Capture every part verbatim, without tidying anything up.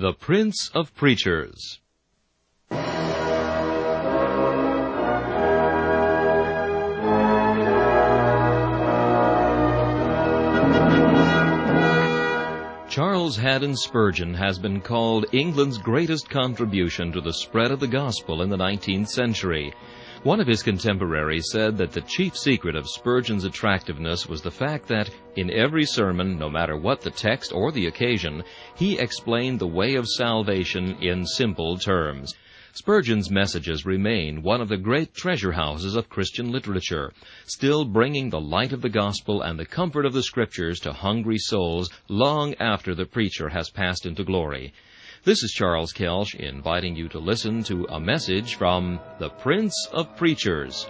The Prince of Preachers. Charles Haddon Spurgeon has been called England's greatest contribution to the spread of the gospel in the nineteenth century. One of his contemporaries said that the chief secret of Spurgeon's attractiveness was the fact that, in every sermon, no matter what the text or the occasion, he explained the way of salvation in simple terms. Spurgeon's messages remain one of the great treasure houses of Christian literature, still bringing the light of the gospel and the comfort of the Scriptures to hungry souls long after the preacher has passed into glory. This is Charles Kelsch inviting you to listen to a message from the Prince of Preachers.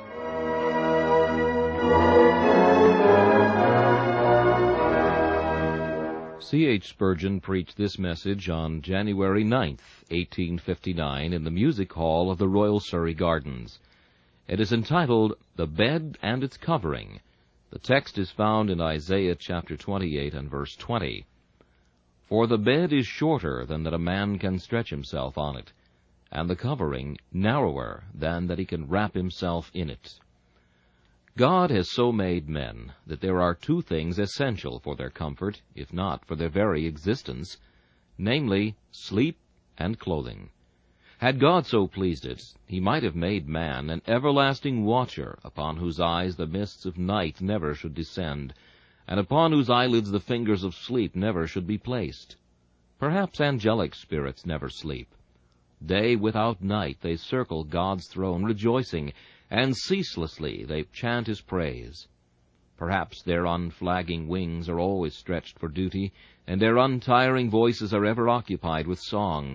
C H Spurgeon preached this message on January ninth, eighteen fifty-nine, in the Music Hall of the Royal Surrey Gardens. It is entitled, The Bed and Its Covering. The text is found in Isaiah chapter twenty-eight and verse twenty. For the bed is shorter than that a man can stretch himself on it, and the covering narrower than that he can wrap himself in it. God has so made men that there are two things essential for their comfort, if not for their very existence, namely, sleep and clothing. Had God so pleased it, he might have made man an everlasting watcher, upon whose eyes the mists of night never should descend, and upon whose eyelids the fingers of sleep never should be placed. Perhaps angelic spirits never sleep. Day without night they circle God's throne rejoicing, and ceaselessly they chant his praise. Perhaps their unflagging wings are always stretched for duty, and their untiring voices are ever occupied with song.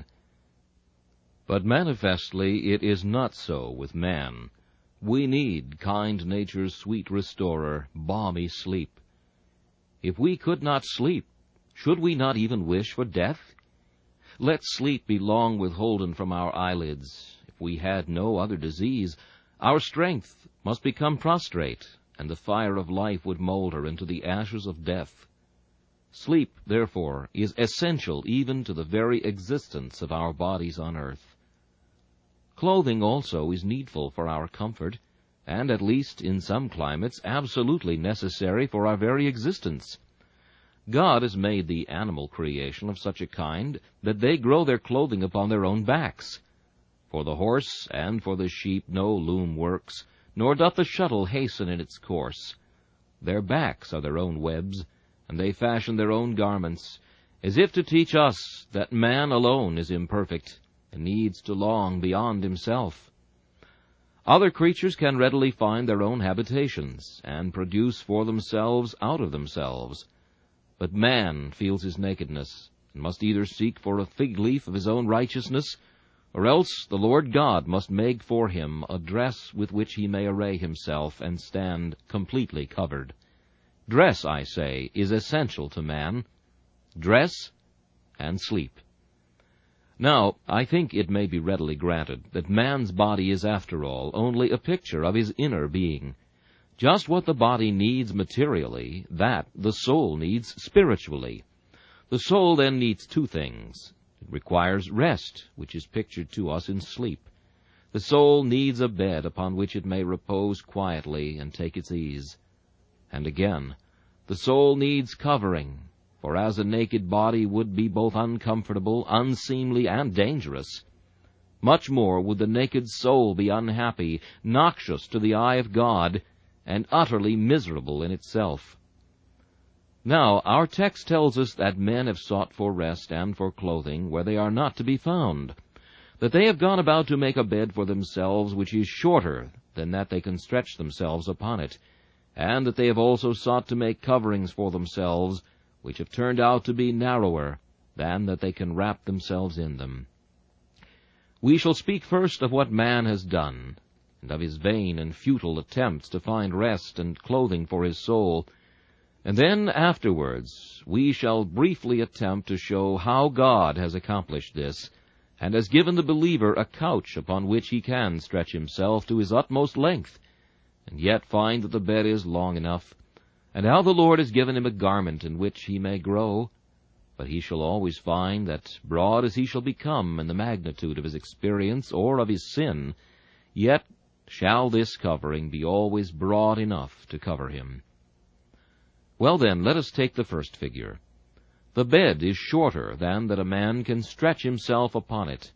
But manifestly it is not so with man. We need kind nature's sweet restorer, balmy sleep. If we could not sleep, should we not even wish for death? Let sleep be long withholden from our eyelids. If we had no other disease, our strength must become prostrate, and the fire of life would molder into the ashes of death. Sleep, therefore, is essential even to the very existence of our bodies on earth. Clothing also is needful for our comfort, and at least in some climates absolutely necessary for our very existence. God has made the animal creation of such a kind that they grow their clothing upon their own backs. For the horse and for the sheep no loom works, nor doth the shuttle hasten in its course. Their backs are their own webs, and they fashion their own garments, as if to teach us that man alone is imperfect, and needs to long beyond himself. Other creatures can readily find their own habitations, and produce for themselves out of themselves. But man feels his nakedness, and must either seek for a fig leaf of his own righteousness, or else the Lord God must make for him a dress with which he may array himself and stand completely covered. Dress, I say, is essential to man. Dress and sleep. Now, I think it may be readily granted that man's body is, after all, only a picture of his inner being. Just what the body needs materially, that the soul needs spiritually. The soul then needs two things. It requires rest, which is pictured to us in sleep. The soul needs a bed upon which it may repose quietly and take its ease. And again, the soul needs covering, for as a naked body would be both uncomfortable, unseemly, and dangerous, much more would the naked soul be unhappy, noxious to the eye of God, and utterly miserable in itself. Now, our text tells us that men have sought for rest and for clothing where they are not to be found, that they have gone about to make a bed for themselves which is shorter than that they can stretch themselves upon it, and that they have also sought to make coverings for themselves which have turned out to be narrower than that they can wrap themselves in them. We shall speak first of what man has done, and of his vain and futile attempts to find rest and clothing for his soul, and then afterwards we shall briefly attempt to show how God has accomplished this, and has given the believer a couch upon which he can stretch himself to his utmost length, and yet find that the bed is long enough, and how the Lord has given him a garment in which he may grow, But he shall always find that, broad as he shall become in the magnitude of his experience or of his sin, yet shall this covering be always broad enough to cover him. Well then, let us take the first figure. The bed is shorter than that a man can stretch himself upon it.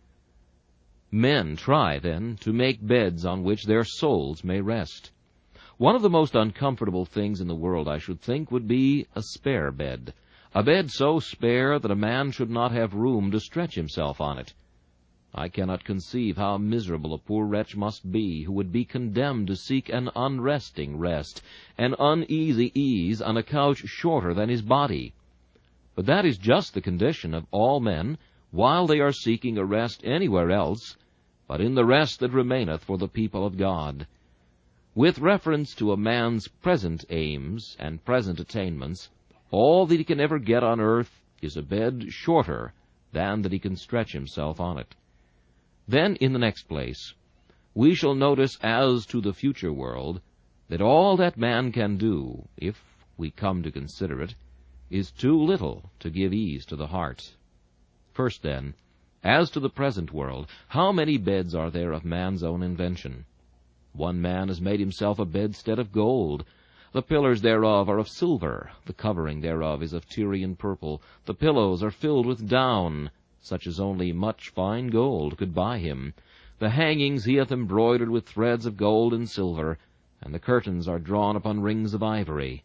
Men try, then, to make beds on which their souls may rest. One of the most uncomfortable things in the world, I should think, would be a spare bed. A bed so spare that a man should not have room to stretch himself on it. I cannot conceive how miserable a poor wretch must be who would be condemned to seek an unresting rest, an uneasy ease on a couch shorter than his body. But that is just the condition of all men while they are seeking a rest anywhere else, but in the rest that remaineth for the people of God. With reference to a man's present aims and present attainments, all that he can ever get on earth is a bed shorter than that he can stretch himself on it. Then, in the next place, we shall notice as to the future world that all that man can do, if we come to consider it, is too little to give ease to the heart. First, then, as to the present world, how many beds are there of man's own invention? One man has made himself a bedstead of gold. The pillars thereof are of silver, the covering thereof is of Tyrian purple, the pillows are filled with down, such as only much fine gold could buy him. The hangings he hath embroidered with threads of gold and silver, and the curtains are drawn upon rings of ivory.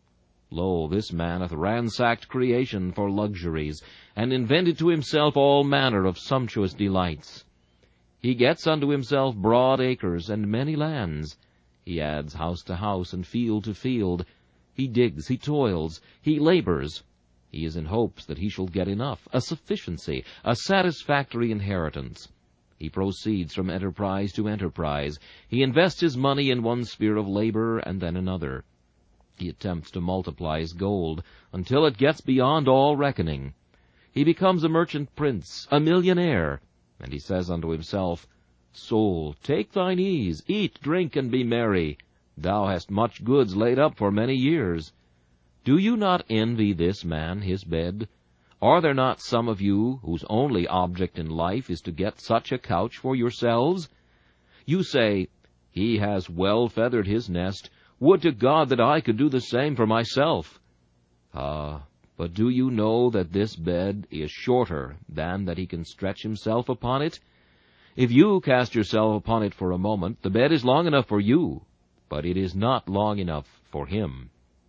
Lo, this man hath ransacked creation for luxuries, and invented to himself all manner of sumptuous delights. He gets unto himself broad acres and many lands. He adds house to house and field to field. He digs, he toils, he labors. He is in hopes that he shall get enough, a sufficiency, a satisfactory inheritance. He proceeds from enterprise to enterprise. He invests his money in one sphere of labor and then another. He attempts to multiply his gold until it gets beyond all reckoning. He becomes a merchant prince, a millionaire, and he says unto himself, Soul, take thine ease, eat, drink, and be merry. Thou hast much goods laid up for many years. Do you not envy this man his bed? Are there not some of you whose only object in life is to get such a couch for yourselves? You say, He has well feathered his nest. Would to God that I could do the same for myself. Ah, but do you know that this bed is shorter than that he can stretch himself upon it? If you cast yourself upon it for a moment, the bed is long enough for you, but it is not long enough for him.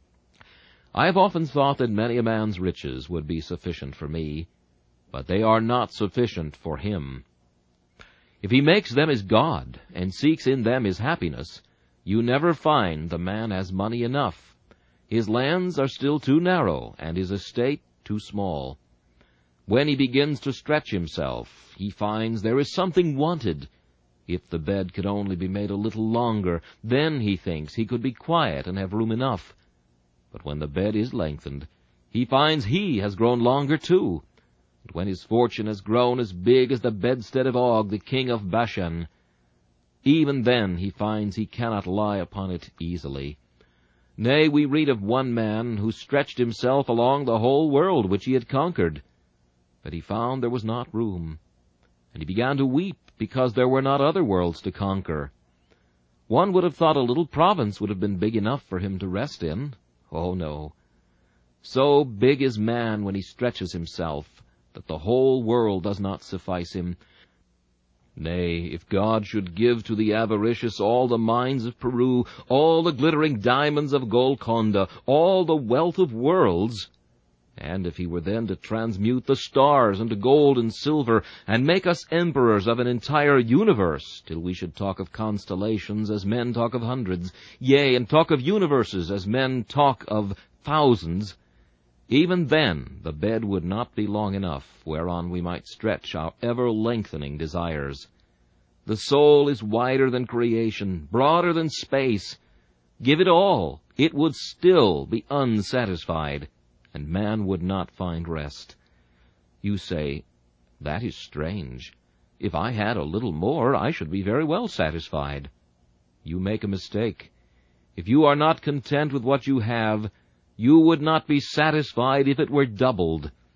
I have often thought that many a man's riches would be sufficient for me, but they are not sufficient for him. If he makes them his God, and seeks in them his happiness, you never find the man has money enough. His lands are still too narrow, and his estate too small. When he begins to stretch himself, he finds there is something wanted. If the bed could only be made a little longer, then, he thinks, he could be quiet and have room enough. But when the bed is lengthened, he finds he has grown longer too. And when his fortune has grown as big as the bedstead of Og, the king of Bashan, even then he finds he cannot lie upon it easily. Nay, we read of one man who stretched himself along the whole world which he had conquered. But he found there was not room, and he began to weep because there were not other worlds to conquer. One would have thought a little province would have been big enough for him to rest in. Oh, no. So big is man when he stretches himself, that the whole world does not suffice him. Nay, if God should give to the avaricious all the mines of Peru, all the glittering diamonds of Golconda, all the wealth of worlds, and if he were then to transmute the stars into gold and silver, and make us emperors of an entire universe, till we should talk of constellations as men talk of hundreds, yea, and talk of universes as men talk of thousands, even then the bed would not be long enough whereon we might stretch our ever-lengthening desires. The soul is wider than creation, broader than space. Give it all, it would still be unsatisfied, and man would not find rest. You say, that is strange. If I had a little more, I should be very well satisfied. You make a mistake. If you are not content with what you have, you would not be satisfied if it were doubled.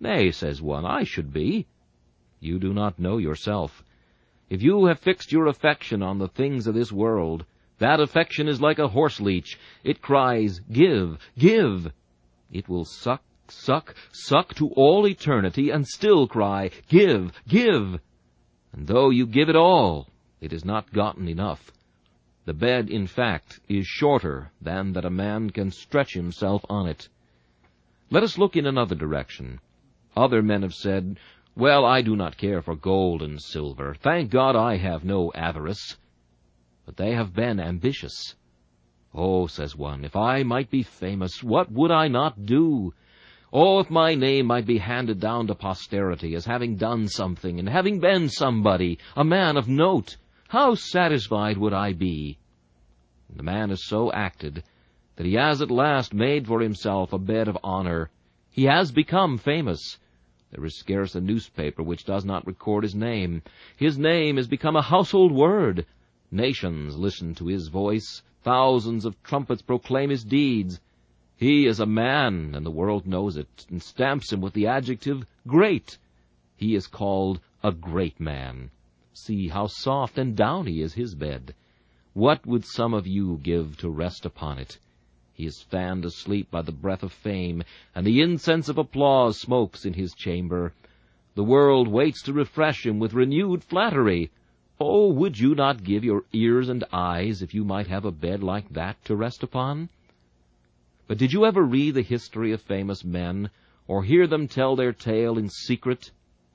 Nay, says one, I should be. You do not know yourself. If you have fixed your affection on the things of this world, that affection is like a horse-leech. It cries, give, give. It will suck, suck, suck to all eternity, and still cry, give, give. And though you give it all, it is not gotten enough. The bed, in fact, is shorter than that a man can stretch himself on it. Let us look in another direction. Other men have said, well, I do not care for gold and silver. Thank God I have no avarice. But they have been ambitious. Oh, says one, if I might be famous, what would I not do? Oh, if my name might be handed down to posterity as having done something, and having been somebody, a man of note, how satisfied would I be? The man is so acted that he has at last made for himself a bed of honor. He has become famous. There is scarce a newspaper which does not record his name. His name has become a household word. Nations listen to his voice. Thousands of trumpets proclaim his deeds. He is a man, and the world knows it, and stamps him with the adjective great. He is called a great man. See how soft and downy is his bed. What would some of you give to rest upon it? He is fanned asleep by the breath of fame, and the incense of applause smokes in his chamber. The world waits to refresh him with renewed flattery. Oh, would you not give your ears and eyes if you might have a bed like that to rest upon? But did you ever read the history of famous men, or hear them tell their tale in secret?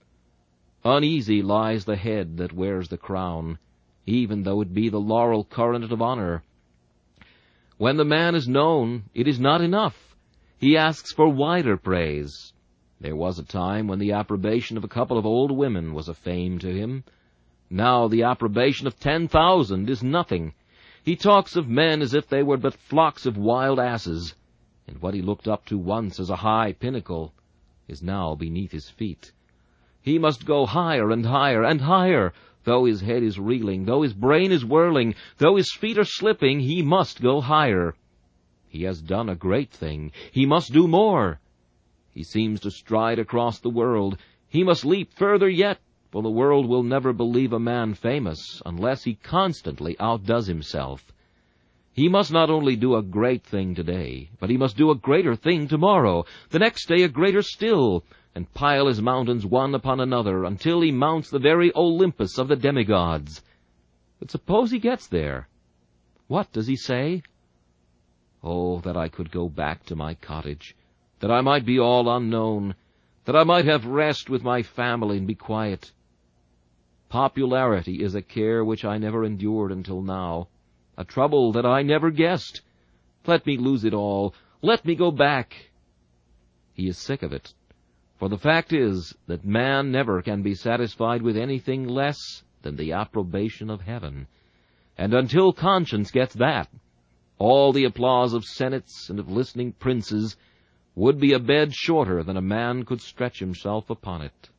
Uneasy lies the head that wears the crown, even though it be the laurel coronet of honor. When the man is known, it is not enough. He asks for wider praise. There was a time when the approbation of a couple of old women was a fame to him. Now the approbation of ten thousand is nothing. He talks of men as if they were but flocks of wild asses, and what he looked up to once as a high pinnacle is now beneath his feet. He must go higher and higher and higher. Though his head is reeling, though his brain is whirling, though his feet are slipping, he must go higher. He has done a great thing. He must do more. He seems to stride across the world. He must leap further yet, for the world will never believe a man famous unless he constantly outdoes himself. He must not only do a great thing today, but he must do a greater thing tomorrow, the next day a greater still, and pile his mountains one upon another until he mounts the very Olympus of the demigods. But suppose he gets there. What does he say? Oh, that I could go back to my cottage, that I might be all unknown, that I might have rest with my family and be quiet. Popularity is a care which I never endured until now, a trouble that I never guessed. Let me lose it all. Let me go back. He is sick of it. For the fact is that man never can be satisfied with anything less than the approbation of heaven. And until conscience gets that, all the applause of senates and of listening princes would be a bed shorter than a man could stretch himself upon it.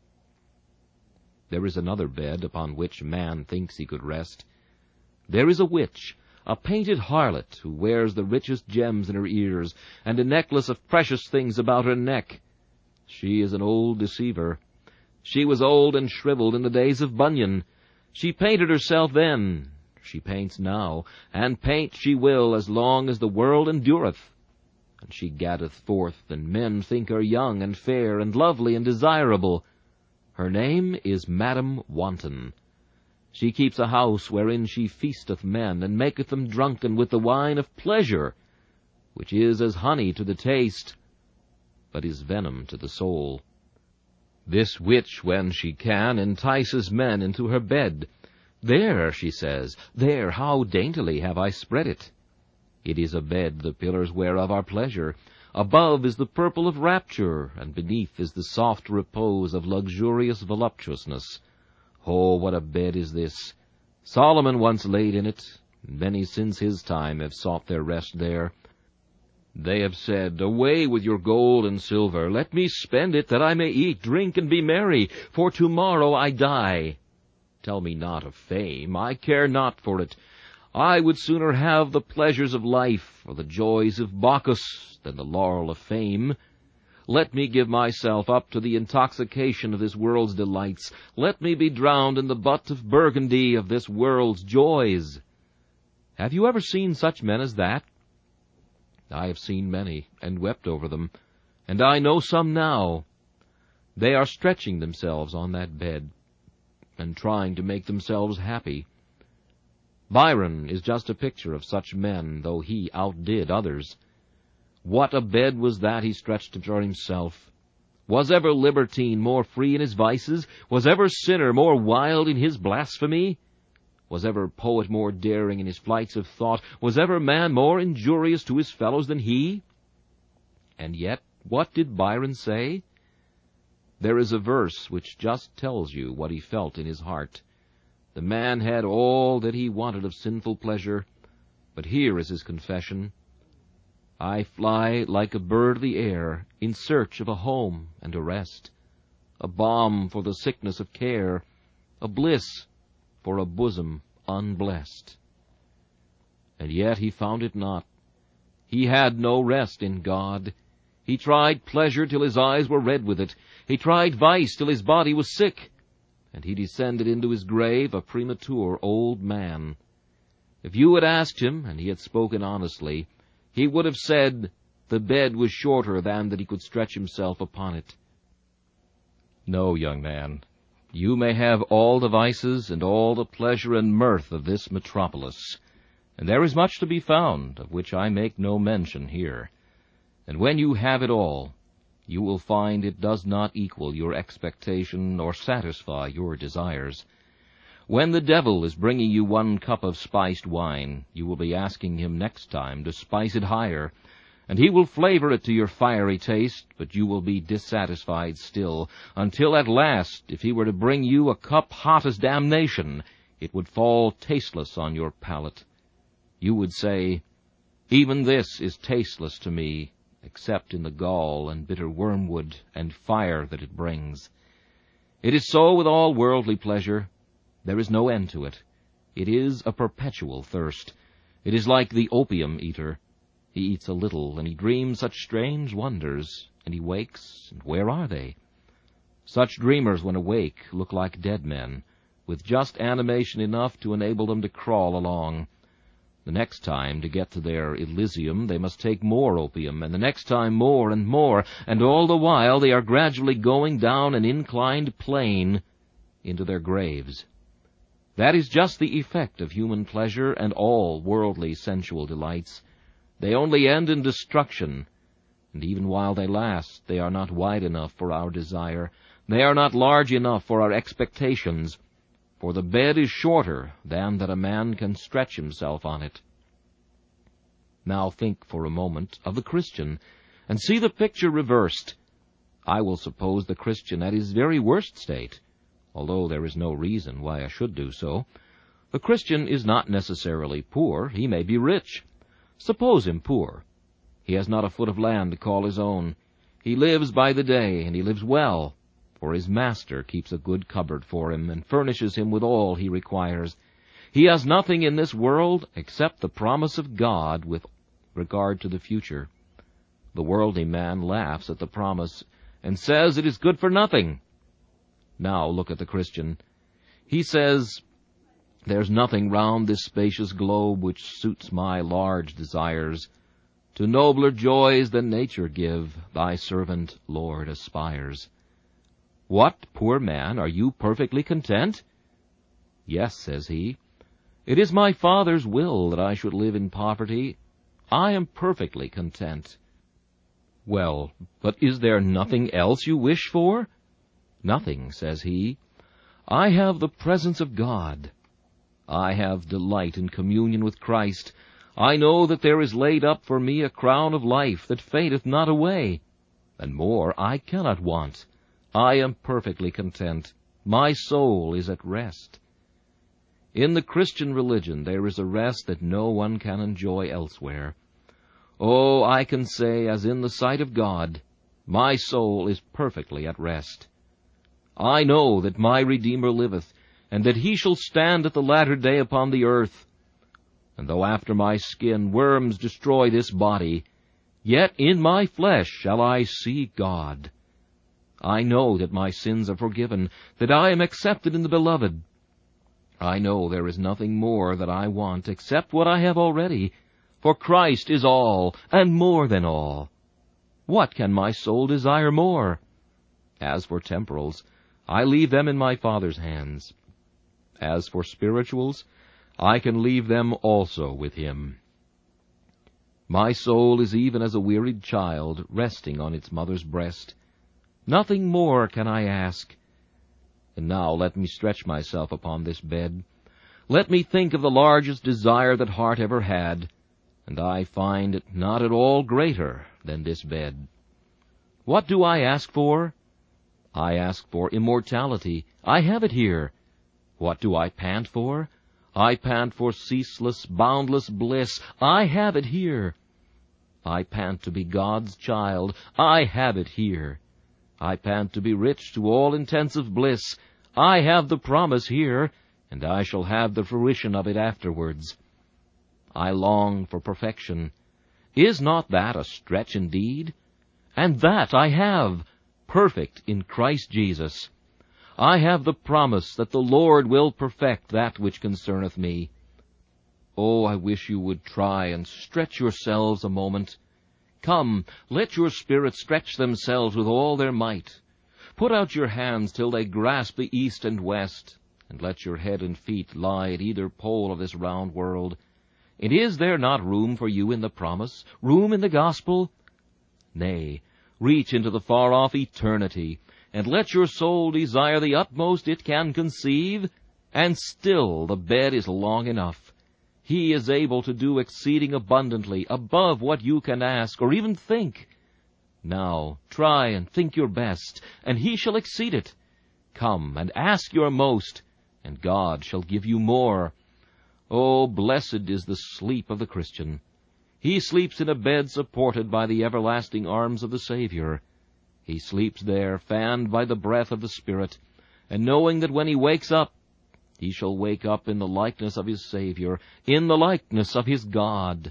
There is another bed upon which man thinks he could rest. There is a witch, a painted harlot, who wears the richest gems in her ears, and a necklace of precious things about her neck. She is an old deceiver. She was old and shriveled in the days of Bunyan. She painted herself then. She paints now, and paint she will as long as the world endureth. And she gaddeth forth, and men think her young and fair and lovely and desirable. Her name is Madam Wanton. She keeps a house wherein she feasteth men, and maketh them drunken with the wine of pleasure, which is as honey to the taste, but is venom to the soul. This witch, when she can, entices men into her bed. There, she says, there, how daintily have I spread it. It is a bed the pillars whereof are pleasure. Above is the purple of rapture, and beneath is the soft repose of luxurious voluptuousness. Oh, what a bed is this! Solomon once laid in it. Many since his time have sought their rest there. They have said, away with your gold and silver, let me spend it, that I may eat, drink, and be merry, for tomorrow I die. Tell me not of fame, I care not for it. I would sooner have the pleasures of life, or the joys of Bacchus, than the laurel of fame. Let me give myself up to the intoxication of this world's delights. Let me be drowned in the butt of burgundy of this world's joys. Have you ever seen such men as that? I have seen many, and wept over them, and I know some now. They are stretching themselves on that bed, and trying to make themselves happy. Byron is just a picture of such men, though he outdid others. What a bed was that he stretched for himself! Was ever libertine more free in his vices? Was ever sinner more wild in his blasphemy? Was ever poet more daring in his flights of thought? Was ever man more injurious to his fellows than he? And yet, what did Byron say? There is a verse which just tells you what he felt in his heart. The man had all that he wanted of sinful pleasure, but here is his confession. I fly like a bird of the air, in search of a home and a rest, a balm for the sickness of care, a bliss for a bosom unblessed. And yet he found it not. He had no rest in God. He tried pleasure till his eyes were red with it. He tried vice till his body was sick. And he descended into his grave a premature old man. If you had asked him, and he had spoken honestly, he would have said the bed was shorter than that he could stretch himself upon it. No, young man, you may have all the vices and all the pleasure and mirth of this metropolis, and there is much to be found, of which I make no mention here. And when you have it all, you will find it does not equal your expectation or satisfy your desires. When the devil is bringing you one cup of spiced wine, you will be asking him next time to spice it higher, and he will flavor it to your fiery taste, but you will be dissatisfied still, until at last, if he were to bring you a cup hot as damnation, it would fall tasteless on your palate. You would say, "Even this is tasteless to me, except in the gall and bitter wormwood and fire that it brings." It is so with all worldly pleasure. There is no end to it. It is a perpetual thirst. It is like the opium eater. He eats a little, and he dreams such strange wonders, and he wakes, and where are they? Such dreamers, when awake, look like dead men, with just animation enough to enable them to crawl along. The next time, to get to their Elysium, they must take more opium, and the next time more and more, and all the while they are gradually going down an inclined plane into their graves. That is just the effect of human pleasure and all worldly sensual delights. They only end in destruction, and even while they last, they are not wide enough for our desire. They are not large enough for our expectations, for the bed is shorter than that a man can stretch himself on it. Now think for a moment of the Christian, and see the picture reversed. I will suppose the Christian at his very worst state, although there is no reason why I should do so. The Christian is not necessarily poor. He may be rich. Suppose him poor. He has not a foot of land to call his own. He lives by the day, and he lives well, for his master keeps a good cupboard for him and furnishes him with all he requires. He has nothing in this world except the promise of God with regard to the future. The worldly man laughs at the promise and says it is good for nothing. Now look at the Christian. He says, "There's nothing round this spacious globe which suits my large desires. To nobler joys than nature give, thy servant, Lord, aspires." What, poor man, are you perfectly content? Yes, says he. It is my Father's will that I should live in poverty. I am perfectly content. Well, but is there nothing else you wish for? Nothing, says he. I have the presence of God. I have delight in communion with Christ. I know that there is laid up for me a crown of life that fadeth not away. And more I cannot want. I am perfectly content. My soul is at rest. In the Christian religion there is a rest that no one can enjoy elsewhere. Oh, I can say, as in the sight of God, my soul is perfectly at rest. I know that my Redeemer liveth, and that he shall stand at the latter day upon the earth. And though after my skin worms destroy this body, yet in my flesh shall I see God. I know that my sins are forgiven, that I am accepted in the Beloved. I know there is nothing more that I want except what I have already, for Christ is all, and more than all. What can my soul desire more? As for temporals, I leave them in my Father's hands. As for spirituals, I can leave them also with him. My soul is even as a wearied child resting on its mother's breast. Nothing more can I ask. And now let me stretch myself upon this bed. Let me think of the largest desire that heart ever had, and I find it not at all greater than this bed. What do I ask for? I ask for immortality. I have it here. What do I pant for? I pant for ceaseless, boundless bliss. I have it here. I pant to be God's child. I have it here. I pant to be rich to all intensive bliss. I have the promise here, and I shall have the fruition of it afterwards. I long for perfection. Is not that a stretch indeed? And that I have, perfect in Christ Jesus. I have the promise that the Lord will perfect that which concerneth me. Oh, I wish you would try and stretch yourselves a moment. Come, let your spirits stretch themselves with all their might. Put out your hands till they grasp the east and west, and let your head and feet lie at either pole of this round world. And is there not room for you in the promise, room in the gospel? Nay, reach into the far-off eternity, and let your soul desire the utmost it can conceive, and still the bed is long enough. He is able to do exceeding abundantly above what you can ask or even think. Now try and think your best, and he shall exceed it. Come and ask your most, and God shall give you more. Oh, blessed is the sleep of the Christian. He sleeps in a bed supported by the everlasting arms of the Savior. He sleeps there, fanned by the breath of the Spirit, and knowing that when he wakes up, he shall wake up in the likeness of his Savior, in the likeness of his God.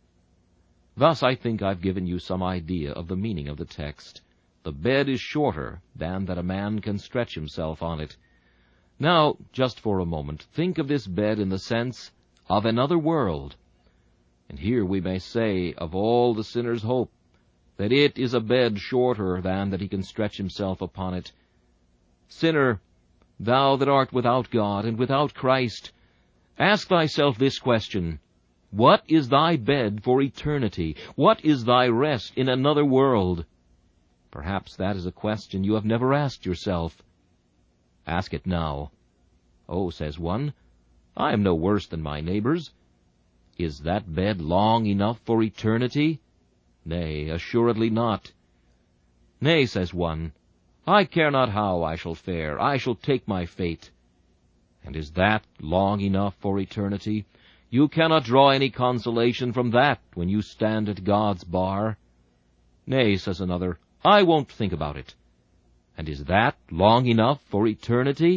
Thus I think I've given you some idea of the meaning of the text. The bed is shorter than that a man can stretch himself on it. Now, just for a moment, think of this bed in the sense of another world. And here we may say of all the sinner's hope, that it is a bed shorter than that he can stretch himself upon it. Sinner, thou that art without God and without Christ, ask thyself this question: what is thy bed for eternity? What is thy rest in another world? Perhaps that is a question you have never asked yourself. Ask it now. Oh, says one, I am no worse than my neighbors. Is that bed long enough for eternity? Nay, assuredly not. Nay, says one, I care not how I shall fare, I shall take my fate. And is that long enough for eternity? You cannot draw any consolation from that when you stand at God's bar. Nay, says another, I won't think about it. And is that long enough for eternity?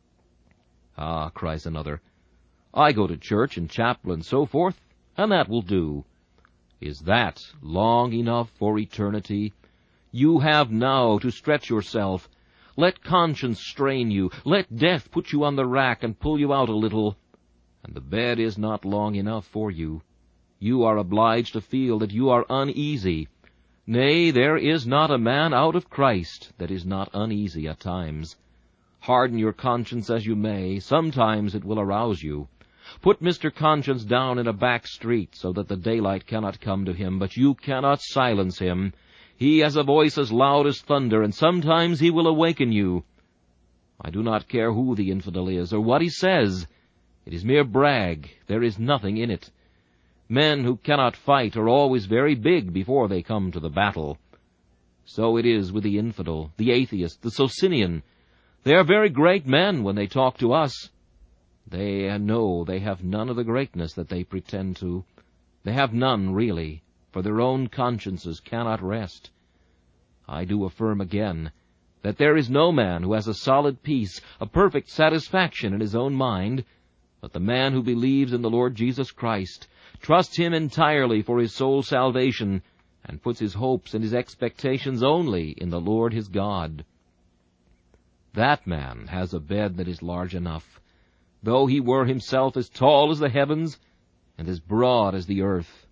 Ah, cries another, I go to church and chapel and so forth, and that will do. Is that long enough for eternity? You have now to stretch yourself. Let conscience strain you. Let death put you on the rack and pull you out a little. And the bed is not long enough for you. You are obliged to feel that you are uneasy. Nay, there is not a man out of Christ that is not uneasy at times. Harden your conscience as you may, sometimes it will arouse you. Put Mister Conscience down in a back street so that the daylight cannot come to him, but you cannot silence him. He has a voice as loud as thunder, and sometimes he will awaken you. I do not care who the infidel is or what he says. It is mere brag. There is nothing in it. Men who cannot fight are always very big before they come to the battle. So it is with the infidel, the atheist, the Socinian. They are very great men when they talk to us. They know they have none of the greatness that they pretend to. They have none, really, for their own consciences cannot rest. I do affirm again that there is no man who has a solid peace, a perfect satisfaction in his own mind, but the man who believes in the Lord Jesus Christ, trusts him entirely for his soul's salvation, and puts his hopes and his expectations only in the Lord his God. That man has a bed that is large enough, though he were himself as tall as the heavens and as broad as the earth.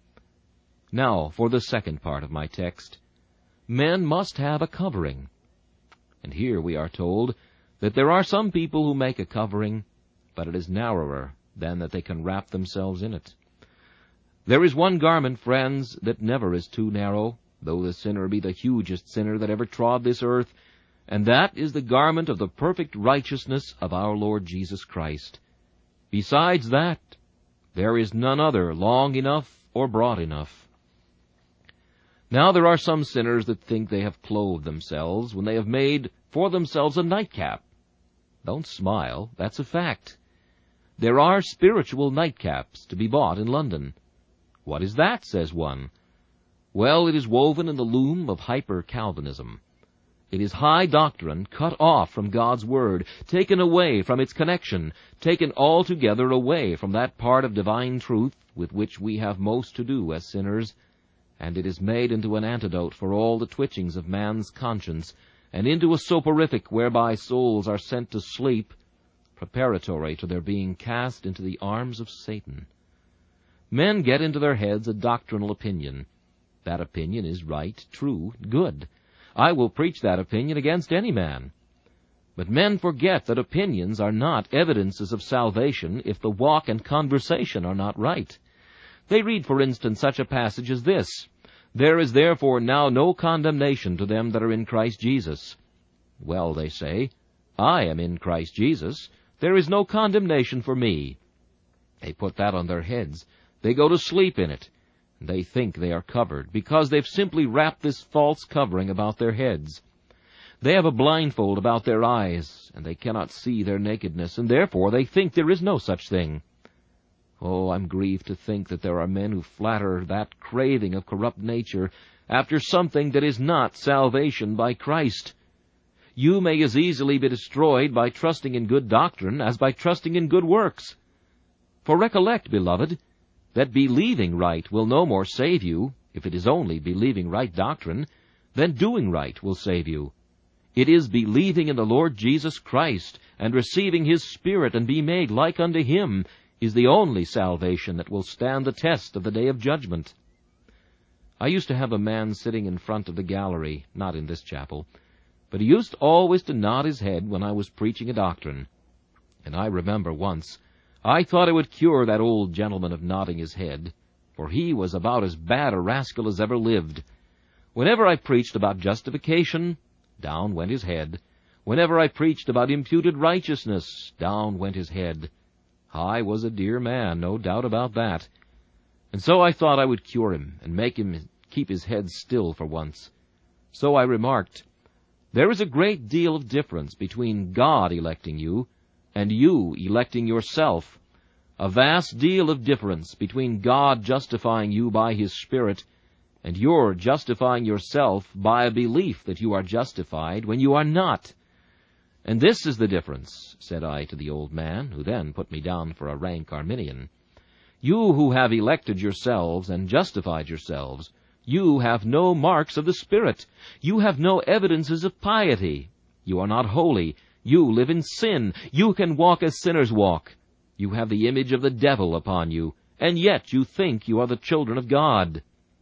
Now, for the second part of my text, men must have a covering. And here we are told that there are some people who make a covering, but it is narrower than that they can wrap themselves in it. There is one garment, friends, that never is too narrow, though the sinner be the hugest sinner that ever trod this earth, and that is the garment of the perfect righteousness of our Lord Jesus Christ. Besides that, there is none other long enough or broad enough. Now there are some sinners that think they have clothed themselves when they have made for themselves a nightcap. Don't smile, that's a fact. There are spiritual nightcaps to be bought in London. What is that, says one? Well, it is woven in the loom of hyper-Calvinism. It is high doctrine cut off from God's Word, taken away from its connection, taken altogether away from that part of divine truth with which we have most to do as sinners, and it is made into an antidote for all the twitchings of man's conscience, and into a soporific whereby souls are sent to sleep, preparatory to their being cast into the arms of Satan. Men get into their heads a doctrinal opinion. That opinion is right, true, good. I will preach that opinion against any man. But men forget that opinions are not evidences of salvation if the walk and conversation are not right. They read, for instance, such a passage as this: "There is therefore now no condemnation to them that are in Christ Jesus." Well, they say, I am in Christ Jesus. There is no condemnation for me. They put that on their heads. They go to sleep in it. They think they are covered, because they've simply wrapped this false covering about their heads. They have a blindfold about their eyes, and they cannot see their nakedness, and therefore they think there is no such thing. Oh, I'm grieved to think that there are men who flatter that craving of corrupt nature after something that is not salvation by Christ. You may as easily be destroyed by trusting in good doctrine as by trusting in good works. For recollect, beloved, that believing right will no more save you, if it is only believing right doctrine, than doing right will save you. It is believing in the Lord Jesus Christ, and receiving His Spirit, and be made like unto Him, is the only salvation that will stand the test of the day of judgment. I used to have a man sitting in front of the gallery, not in this chapel, but he used always to nod his head when I was preaching a doctrine. And I remember once, I thought I would cure that old gentleman of nodding his head, for he was about as bad a rascal as ever lived. Whenever I preached about justification, down went his head. Whenever I preached about imputed righteousness, down went his head. I was a dear man, no doubt about that. And so I thought I would cure him, and make him keep his head still for once. So I remarked, "There is a great deal of difference between God electing you and you electing yourself. A vast deal of difference between God justifying you by His Spirit and your justifying yourself by a belief that you are justified when you are not. And this is the difference," said I to the old man, who then put me down for a rank Arminian. "You who have elected yourselves and justified yourselves, you have no marks of the Spirit. You have no evidences of piety. You are not holy. You live in sin. You can walk as sinners walk. You have the image of the devil upon you, and yet you think you are the children of God."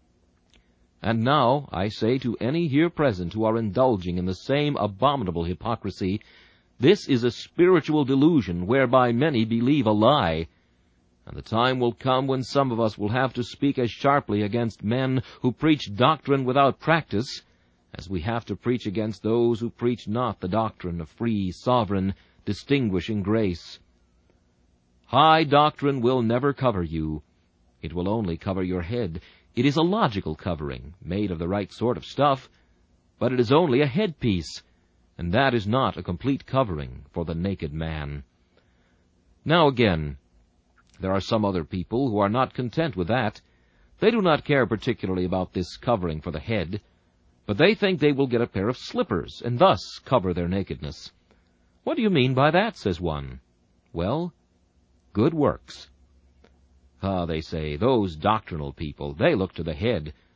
And now I say to any here present who are indulging in the same abominable hypocrisy, this is a spiritual delusion whereby many believe a lie. And the time will come when some of us will have to speak as sharply against men who preach doctrine without practice as we have to preach against those who preach not the doctrine of free, sovereign, distinguishing grace. High doctrine will never cover you. It will only cover your head. It is a logical covering, made of the right sort of stuff, but it is only a headpiece, and that is not a complete covering for the naked man. Now again, there are some other people who are not content with that. They do not care particularly about this covering for the head, but they think they will get a pair of slippers, and thus cover their nakedness. "What do you mean by that?" says one. "Well, good works." Ah, they say, those doctrinal people, they look to the head.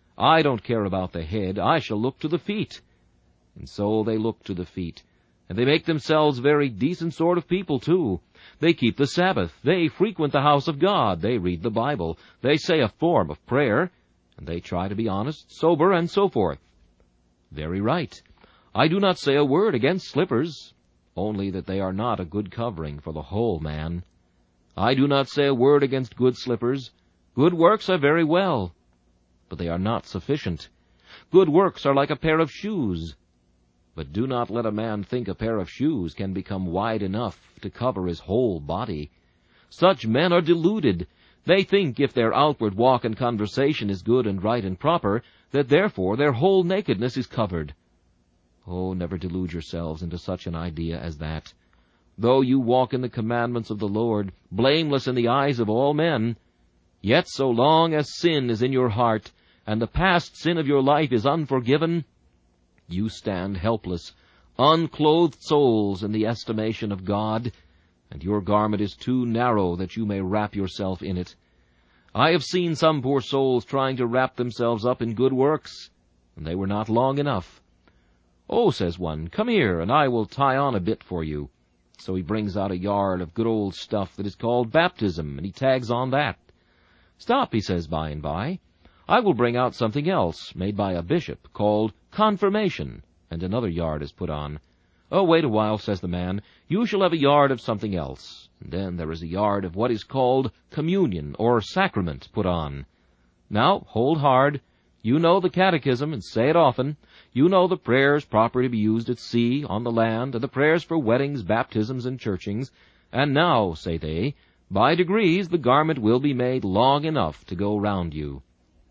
I don't care about the head, I shall look to the feet. And so they look to the feet. And they make themselves very decent sort of people, too. They keep the Sabbath, they frequent the house of God, they read the Bible, they say a form of prayer, and they try to be honest, sober, and so forth. Very right. I do not say a word against slippers, only that they are not a good covering for the whole man. I do not say a word against good slippers. Good works are very well, but they are not sufficient. Good works are like a pair of shoes. But do not let a man think a pair of shoes can become wide enough to cover his whole body. Such men are deluded. They think if their outward walk and conversation is good and right and proper, that therefore their whole nakedness is covered. Oh, never delude yourselves into such an idea as that. Though you walk in the commandments of the Lord, blameless in the eyes of all men, yet so long as sin is in your heart, and the past sin of your life is unforgiven, you stand helpless, unclothed souls in the estimation of God, and your garment is too narrow that you may wrap yourself in it. I have seen some poor souls trying to wrap themselves up in good works, and they were not long enough. Oh, says one, come here, and I will tie on a bit for you. So he brings out a yard of good old stuff that is called baptism, and he tags on that. Stop, he says by and by. I will bring out something else, made by a bishop, called confirmation, and another yard is put on. Oh, wait a while, says the man. You shall have a yard of something else. And then there is a yard of what is called communion, or sacrament, put on. Now, hold hard. You know the catechism, and say it often. You know the prayers proper to be used at sea, on the land, and the prayers for weddings, baptisms, and churchings. And now, say they, by degrees the garment will be made long enough to go round you.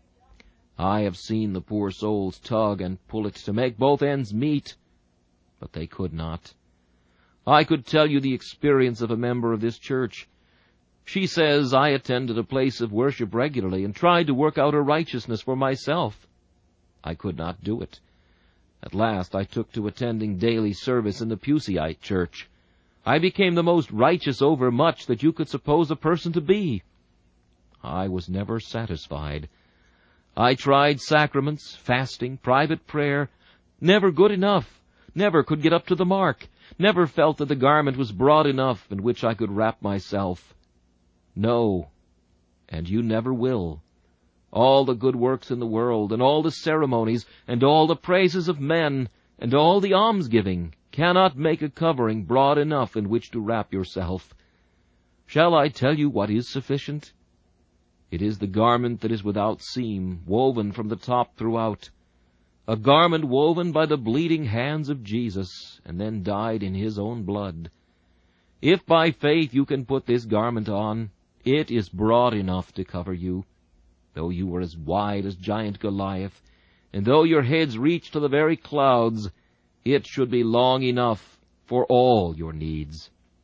I have seen the poor souls tug and pull it to make both ends meet, but they could not. I could tell you the experience of a member of this church. She says, I attended a place of worship regularly and tried to work out a righteousness for myself. I could not do it. At last I took to attending daily service in the Puseyite church. I became the most righteous overmuch that you could suppose a person to be. I was never satisfied. I tried sacraments, fasting, private prayer, never good enough, never could get up to the mark, never felt that the garment was broad enough in which I could wrap myself. No, and you never will. All the good works in the world, and all the ceremonies, and all the praises of men, and all the almsgiving, cannot make a covering broad enough in which to wrap yourself. Shall I tell you what is sufficient? It is the garment that is without seam, woven from the top throughout, a garment woven by the bleeding hands of Jesus, and then dyed in his own blood. If by faith you can put this garment on, it is broad enough to cover you, though you were as wide as giant Goliath, and though your heads reach to the very clouds, it should be long enough for all your needs.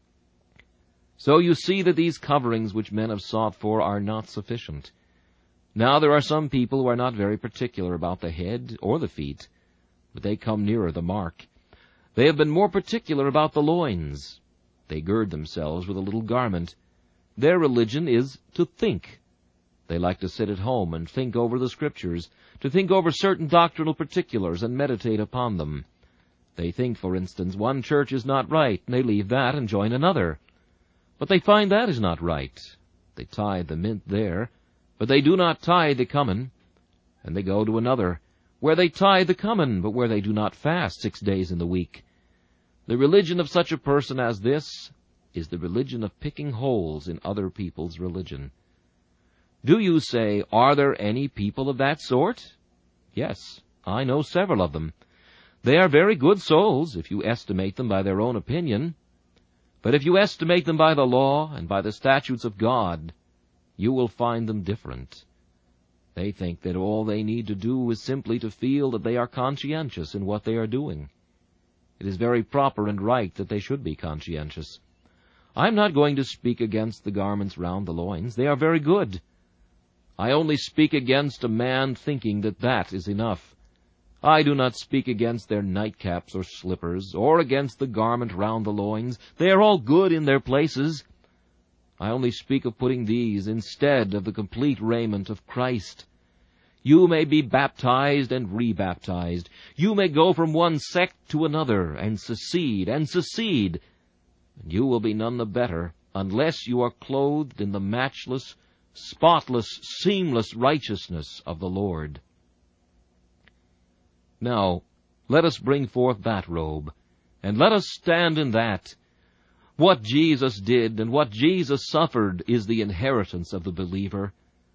So you see that these coverings which men have sought for are not sufficient. Now there are some people who are not very particular about the head or the feet, but they come nearer the mark. They have been more particular about the loins. They gird themselves with a little garment. Their religion is to think. They like to sit at home and think over the Scriptures, to think over certain doctrinal particulars and meditate upon them. They think, for instance, one church is not right, and they leave that and join another. But they find that is not right. They tithe the mint there, but they do not tithe the cumin. And they go to another, where they tithe the cumin, but where they do not fast six days in the week. The religion of such a person as this is the religion of picking holes in other people's religion. Do you say, are there any people of that sort? Yes, I know several of them. They are very good souls, if you estimate them by their own opinion. But if you estimate them by the law and by the statutes of God, you will find them different. They think that all they need to do is simply to feel that they are conscientious in what they are doing. It is very proper and right that they should be conscientious. I am not going to speak against the garments round the loins. They are very good. I only speak against a man thinking that that is enough. I do not speak against their nightcaps or slippers, or against the garment round the loins. They are all good in their places. I only speak of putting these instead of the complete raiment of Christ. You may be baptized and rebaptized. You may go from one sect to another and secede and secede. And you will be none the better unless you are clothed in the matchless, spotless, seamless righteousness of the Lord. Now, let us bring forth that robe, and let us stand in that. What Jesus did and what Jesus suffered is the inheritance of the believer.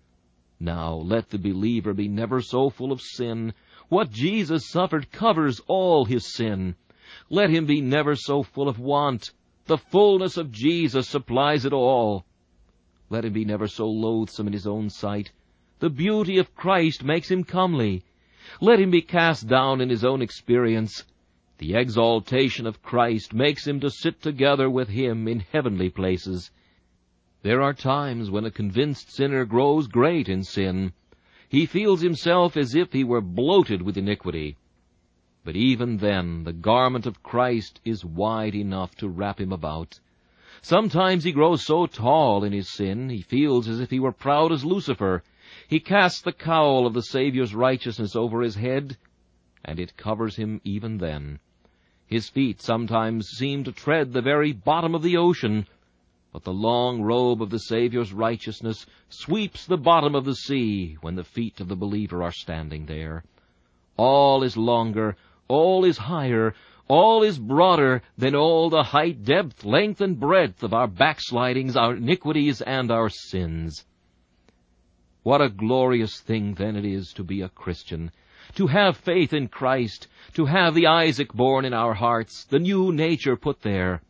Now, let the believer be never so full of sin. What Jesus suffered covers all his sin. Let him be never so full of want. The fullness of Jesus supplies it all. Let him be never so loathsome in his own sight. The beauty of Christ makes him comely. Let him be cast down in his own experience. The exaltation of Christ makes him to sit together with him in heavenly places. There are times when a convinced sinner grows great in sin. He feels himself as if he were bloated with iniquity. But even then the garment of Christ is wide enough to wrap him about. Sometimes he grows so tall in his sin, he feels as if he were proud as Lucifer. He casts the cowl of the Saviour's righteousness over his head, and it covers him even then. His feet sometimes seem to tread the very bottom of the ocean, but the long robe of the Saviour's righteousness sweeps the bottom of the sea when the feet of the believer are standing there. All is longer, all is higher, all is broader than all the height, depth, length, and breadth of our backslidings, our iniquities, and our sins. What a glorious thing then it is to be a Christian, to have faith in Christ, to have the Isaac born in our hearts, the new nature put there.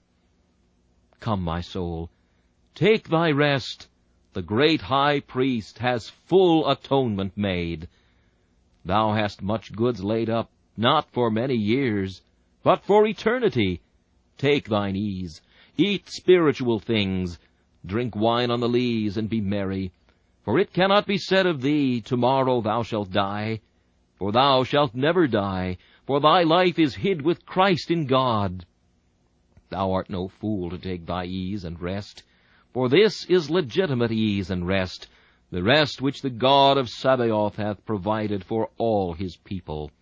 Come, my soul, take thy rest. The great high priest has full atonement made. Thou hast much goods laid up, not for many years, but for eternity. Take thine ease, eat spiritual things, drink wine on the lees, and be merry. For it cannot be said of thee, Tomorrow thou shalt die. For thou shalt never die, for thy life is hid with Christ in God. Thou art no fool to take thy ease and rest, for this is legitimate ease and rest, the rest which the God of Sabaoth hath provided for all his people.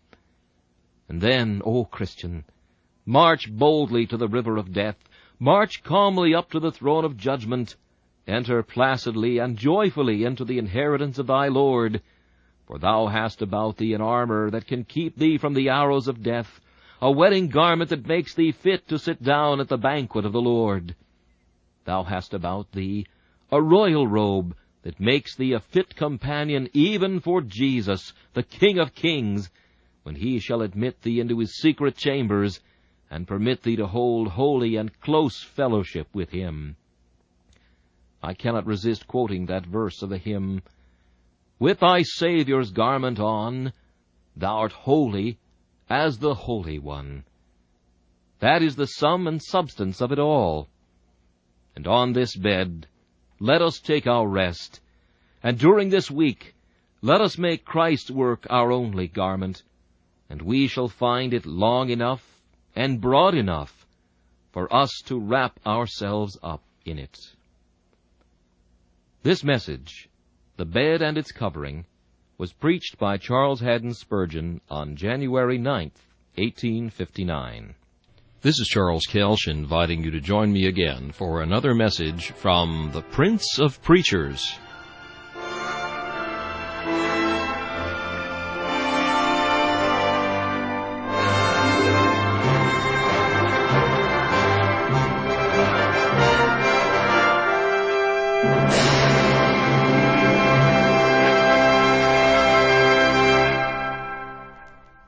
And then, O Christian, march boldly to the river of death, march calmly up to the throne of judgment, enter placidly and joyfully into the inheritance of thy Lord, for thou hast about thee an armor that can keep thee from the arrows of death, a wedding garment that makes thee fit to sit down at the banquet of the Lord. Thou hast about thee a royal robe that makes thee a fit companion even for Jesus, the King of kings, when he shall admit thee into his secret chambers and permit thee to hold holy and close fellowship with him. I cannot resist quoting that verse of the hymn, With thy Saviour's garment on, thou art holy as the Holy One. That is the sum and substance of it all. And on this bed let us take our rest, and during this week let us make Christ's work our only garment, and we shall find it long enough and broad enough for us to wrap ourselves up in it. This message, The Bed and Its Covering, was preached by Charles Haddon Spurgeon on January ninth, eighteen fifty-nine. This is Charles Kelsch inviting you to join me again for another message from the Prince of Preachers.